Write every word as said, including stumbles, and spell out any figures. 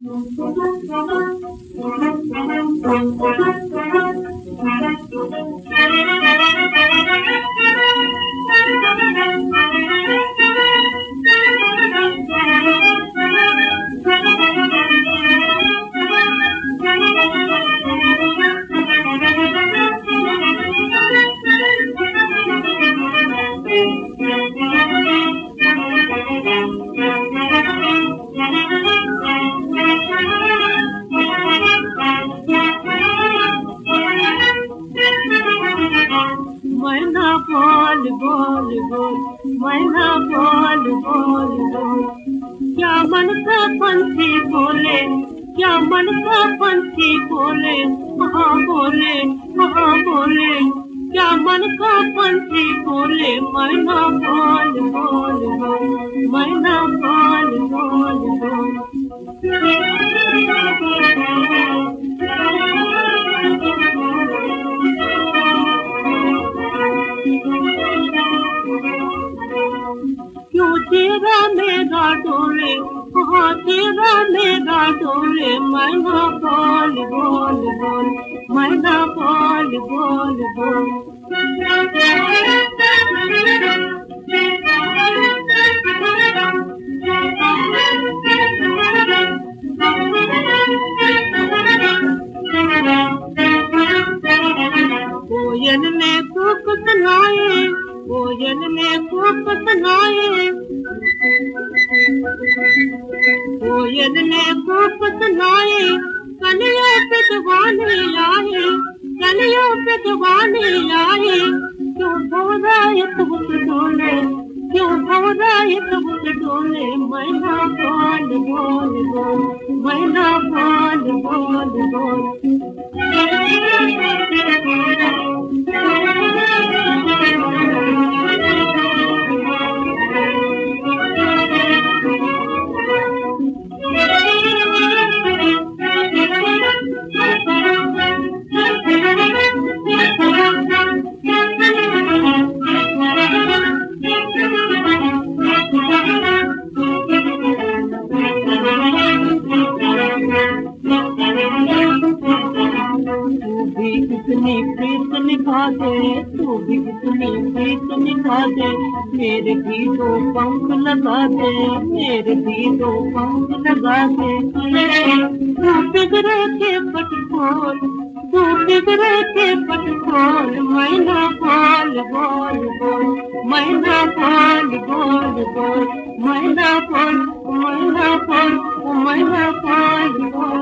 मैना बोल बोल बोल, मैना बोल बोल बोल, क्या मन का पंछी बोले, क्या मन का पंछी बोले, हाँ बोले हाँ बोले, क्या मन का पंछी बोले, मैना बोल बोल बोल, मैना बोल बोल बोल। क्यों तेरा मेरा डोले, हाँ तेरा मेरा डोले, मैना बोल बोल बोल, मैना बोल बोल बोल। कोयल ने कूक सुनाए, कोयल ने कूक सुनाए, कोयल ने कूक सुनाए, कलियों पे दीवाने आए, कलियों पे दीवाने आए। क्यों भौरा एक बुत डोले, क्यों भौरा एक बुत डोले, मैना बोल बोल बोल, मैना बोल बोल बोल। इतनी प्रीत निभा दे, तू भी इतनी प्रीत निभा दे, मेरे भी दो पंख लगा दे, मेरे भी दो पंख लगा दे। तू बिगड़े के पट खोल, तू बिगड़े के पट खोल, मैना बोल बोल बोल, मैना बोल बोल बोल, मैना बोल, मैना बोल, मैना बोल बोल।